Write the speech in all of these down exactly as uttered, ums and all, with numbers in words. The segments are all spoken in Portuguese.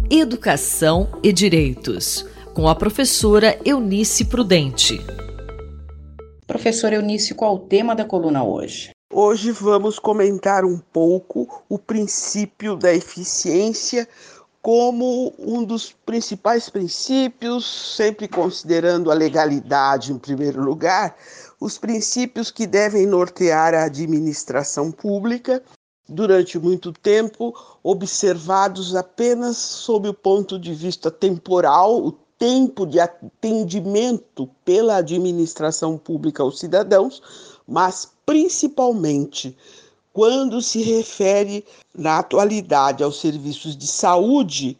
Educação e Direitos, com a professora Eunice Prudente. Professora Eunice, qual o tema da coluna hoje? Hoje vamos comentar um pouco o princípio da eficiência como um dos principais princípios, sempre considerando a legalidade em primeiro lugar, os princípios que devem nortear a administração pública, durante muito tempo observados apenas sob o ponto de vista temporal, o tempo de atendimento pela administração pública aos cidadãos, mas principalmente quando se refere na atualidade aos serviços de saúde,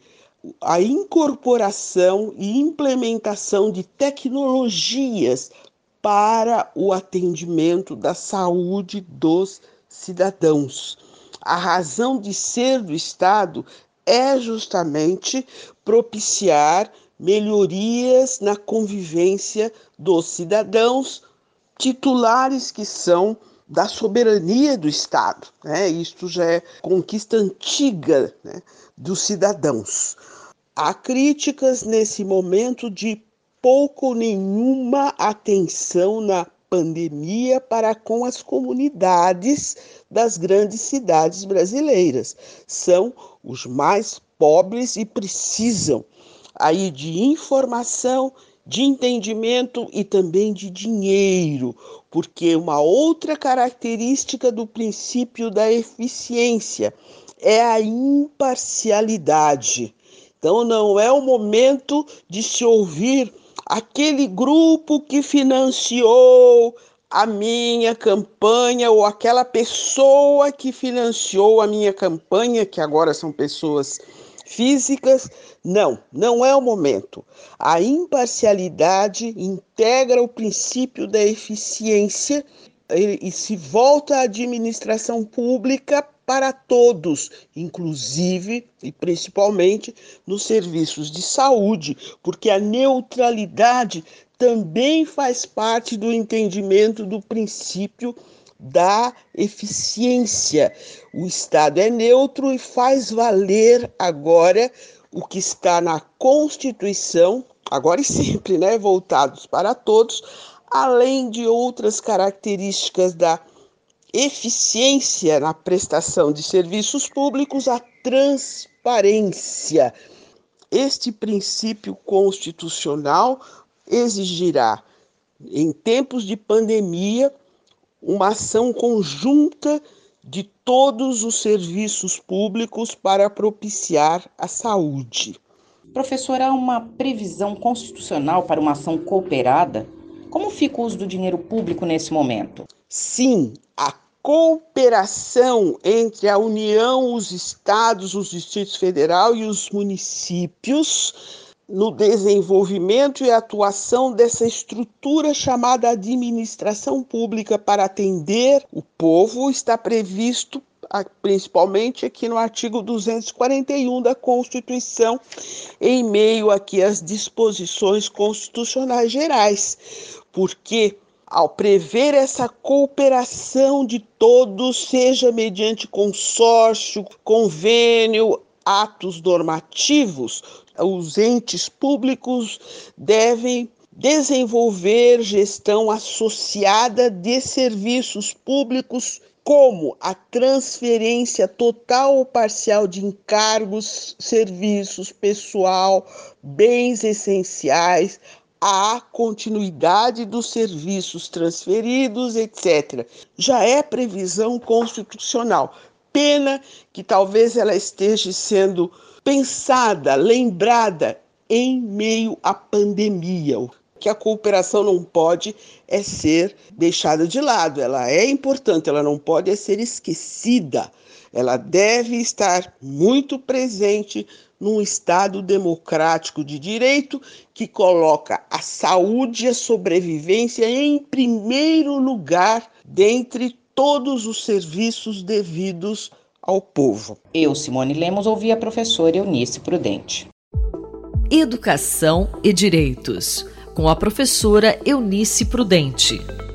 a incorporação e implementação de tecnologias para o atendimento da saúde dos cidadãos. A razão de ser do Estado é justamente propiciar melhorias na convivência dos cidadãos, titulares que são da soberania do Estado, né? Isto já é conquista antiga, né, dos cidadãos. Há críticas nesse momento de pouco ou nenhuma atenção na pandemia para com as comunidades das grandes cidades brasileiras. São os mais pobres e precisam aí de informação, de entendimento e também de dinheiro, porque uma outra característica do princípio da eficiência é a imparcialidade. Então não é o momento de se ouvir aquele grupo que financiou a minha campanha ou aquela pessoa que financiou a minha campanha, que agora são pessoas físicas. Não, não é o momento. A imparcialidade integra o princípio da eficiência e se volta à administração pública para todos, inclusive e principalmente nos serviços de saúde, porque a neutralidade também faz parte do entendimento do princípio da eficiência. O Estado é neutro e faz valer agora o que está na Constituição, agora e sempre, né, voltados para todos, além de outras características da eficiência na prestação de serviços públicos, a transparência. Este princípio constitucional exigirá, em tempos de pandemia, uma ação conjunta de todos os serviços públicos para propiciar a saúde. Professora, há uma previsão constitucional para uma ação cooperada? Como fica o uso do dinheiro público nesse momento? Sim, a cooperação entre a União, os estados, os distritos federais e os municípios no desenvolvimento e atuação dessa estrutura chamada administração pública para atender o povo está previsto principalmente aqui no artigo duzentos e quarenta e um da Constituição, em meio aqui às disposições constitucionais gerais, porque ao prever essa cooperação de todos, seja mediante consórcio, convênio, atos normativos, os entes públicos devem desenvolver gestão associada de serviços públicos, como a transferência total ou parcial de encargos, serviços, pessoal, bens essenciais, a continuidade dos serviços transferidos, etcétera. Já é previsão constitucional. Pena que talvez ela esteja sendo pensada, lembrada em meio à pandemia. O que a cooperação não pode é ser deixada de lado. Ela é importante, ela não pode é ser esquecida. Ela deve estar muito presente num Estado democrático de direito que coloca a saúde e a sobrevivência em primeiro lugar dentre todos os serviços devidos ao povo. Eu, Simone Lemos, ouvi a professora Eunice Prudente. Educação e Direitos, com a professora Eunice Prudente.